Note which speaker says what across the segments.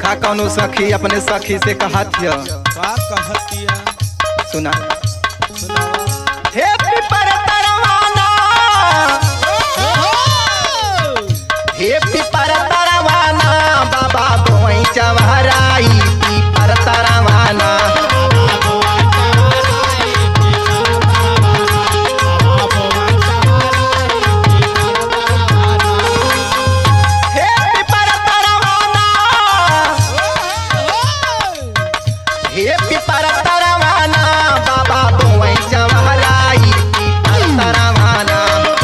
Speaker 1: देखा कौनो सखी अपने सखी से कहत हिय।
Speaker 2: का कहतिया
Speaker 1: सुना
Speaker 2: सुनावा।
Speaker 1: हे पिपर तरवाना, हे पिपर तरवाना, बाबा बोई चवहराई पिपर तरवाना। हे पिपर तरवाना, हे पिपर तरवाना, बाबा बोई चवहराई पिपर तरवाना।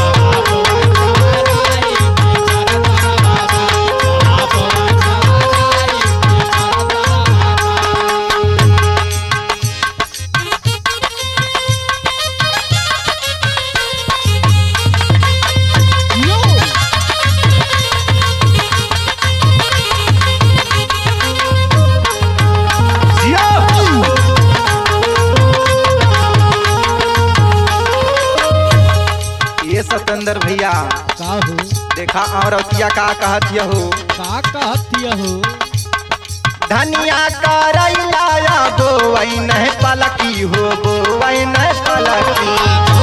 Speaker 1: ये सतेंद्र भैया
Speaker 2: का हो
Speaker 1: देखा औरतिया का कहत हो।
Speaker 2: का कहतिया हो।
Speaker 1: धनिया करैला बोवै नहीं पलकी हो, बोवै नहीं पलकी।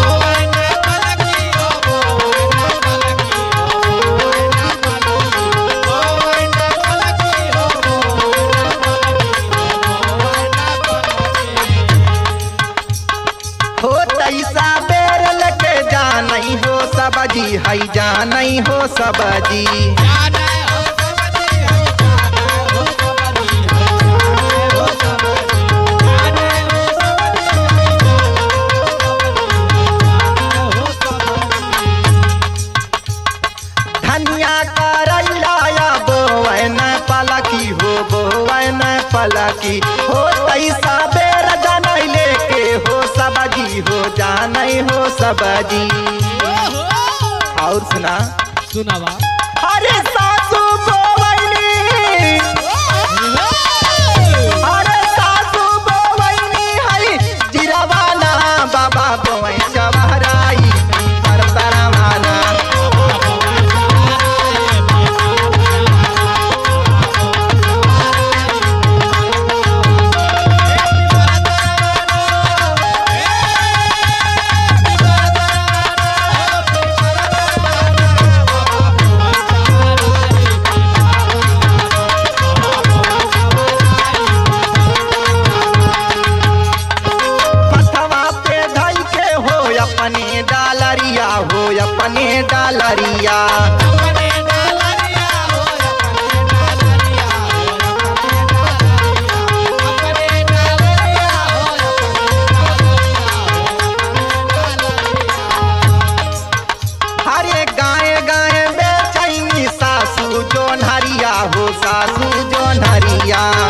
Speaker 1: हो तैसा बेर लगे जानई हो सबजी, है जानई हो सबजी। धनिया करैला बोवै नहीं पलकी हो, बोवै नहीं पलकी। हो तैसा बेर जानई लेके हो सबजी, हो जानई हो सबजी। और सुना
Speaker 2: सुनावा।
Speaker 1: अरे सासू बोवैनी, अरे सासू बोवैनी है जिरवाना, बाबा बोवै चवहराई पिपर तरवाना। मथवा पे धई के हो अपने डालरिया, हो अपने डालरिया। हरे गाय गाय बेचैनी सासू जोन्हरिया, हो सासू जोन्हरिया।